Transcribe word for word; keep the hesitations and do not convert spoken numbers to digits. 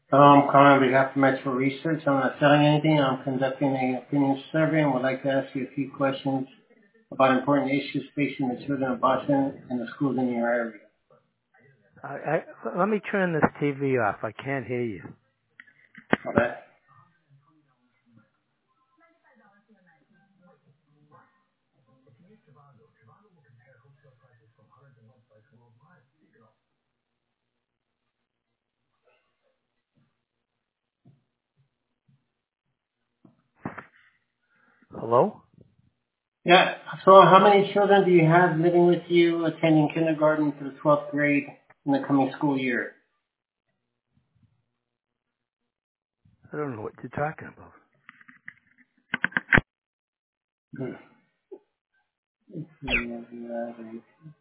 Hello, I'm calling on behalf of Metro Research. I'm not selling anything. I'm conducting an opinion survey and would like to ask you a few questions about important issues facing the children of Boston and the schools in your area. I, I, let me turn this T V off. I can't hear you. Okay. Hello? Yeah. So how many children do you have living with you attending kindergarten through twelfth grade in the coming school year? I don't know what you're talking about. Hmm.